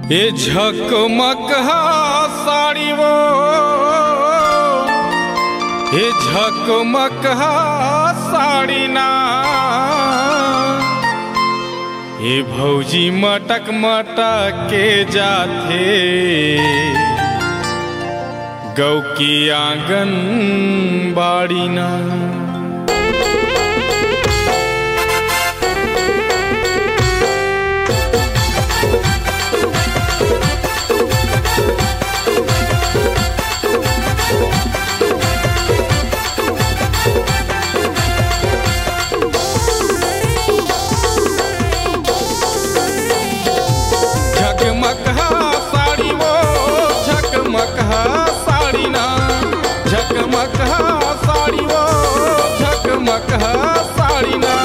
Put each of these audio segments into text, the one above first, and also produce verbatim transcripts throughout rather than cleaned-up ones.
ए झकमक साड़ी वो ए झकमक साड़ी ना ए भौजी मटक मटक के जाथे गौ की आंगन बाड़ी ना। झकमक साड़ी वो झकमक साड़ी ना झकमक साड़ी वो झकमक साड़ी ना।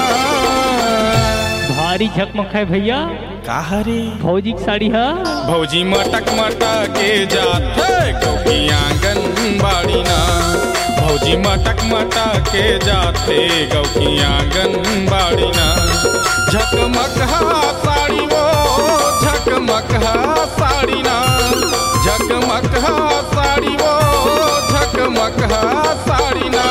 भारी झकमक है भैया का रे फौजी की साड़ी है। भौजी मटक मटक के जाथे गौ की आंगन बाड़ी ना। भौजी मटक मटक के जाथे गौ की आंगन बाड़ी ना। झकमक साड़ी वो झकमक साड़ी ना झकमक साड़ी वो झकमक साड़ी ना।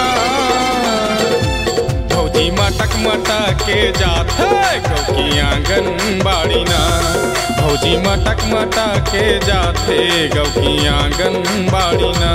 भौजी मटक मटक के जाथे गौ की आंगन बाड़ी ना। भौजी मटक मटक के जाथे गौ की आंगन बाड़ी ना।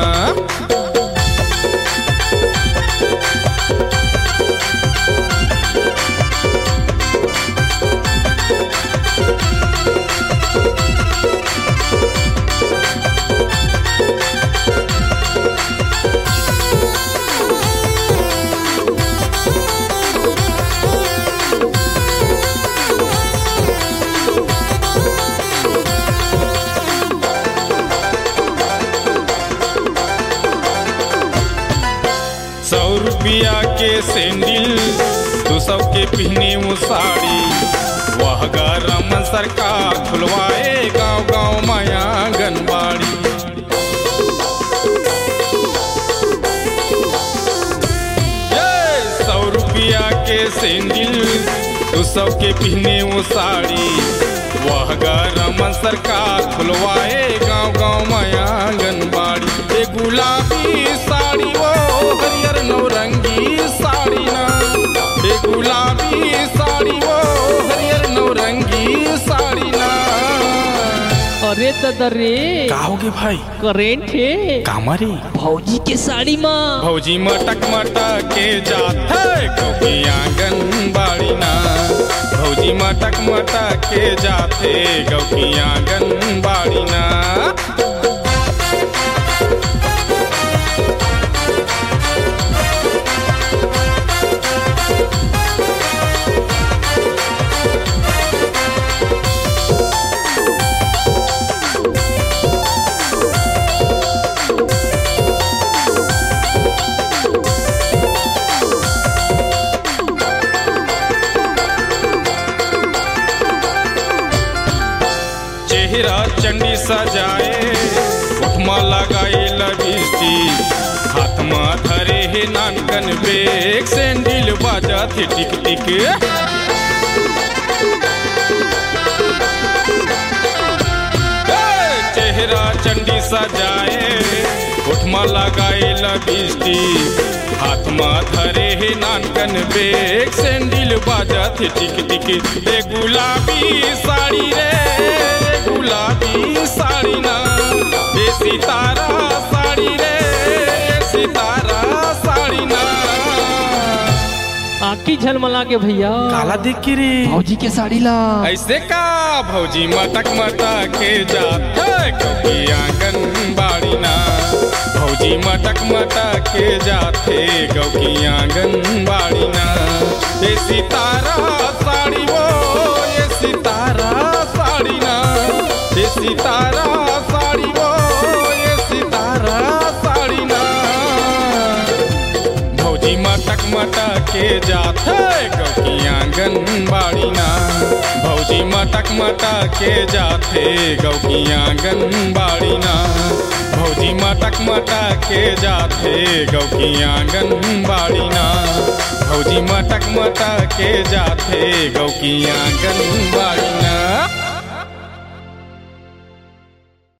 सौ रुपया के सैंडल दो सौ के पहने वो साड़ी वह गरम सरकार खुलवाए गांव गांव माया आंगनबाड़ी। सौ रुपया के सैंडल दो सौ के पहने वो साड़ी वह गरम सरकार खुलवाए गांव गांव माया आंगनबाड़ी। ए गुलाबी साड़ी वो हरियर नौरंगी साड़ी ना ए गुलाबी साड़ी वो हरियर नौरंगी साड़ी ना। अरे दादा रे का होगे भाई करेंट है कामरी फौजी के साड़ी माँ। भौजी मटक मटक के जाथे गौ की आंगन बाड़ी ना। भौजी मटक मटक के जाथे गौ की आंगन बाड़ी ना। चेहरा चंडी सजाए उठमा लगाई लबिस्टी हाथ में धरे है नानकन बेग सैंडल बाजा थे टिक टिक। चेहरा चंडी सजाए उठमा लगाई लबिस्टी हाथ में धरे है नानकन बेग सैंडल बाजा थे टिक टिक। ए गुलाबी साड़ी रे गुलाबी साड़ी ना ए सितारा साड़ी रे ए सितारा साड़ी ना। आखी झलमला के भैया काला देख के रे फौजी के साड़ी ला। ऐसे का भौजी मटक मटक के जाथे गौ की आंगन बाड़ी ना। भौजी मटक मटक के जाथे गौ की आंगन बाड़ी ना। ए सितारा साड़ी वो ये सितारा साड़ी ना ये सितारा साड़ी वो ये सितारा साड़ी ना। भौजी मटक मटक के जाथे गौ की आंगन बाड़ी ना। भौजी मटक मटक के जाथे गौ की आंगन बाड़ी ना। भौजी मटक मटक के जाथे गौ की आंगन बाड़ी ना। भौजी मटक मटक के जाथे गौ की आंगन बाड़ी ना।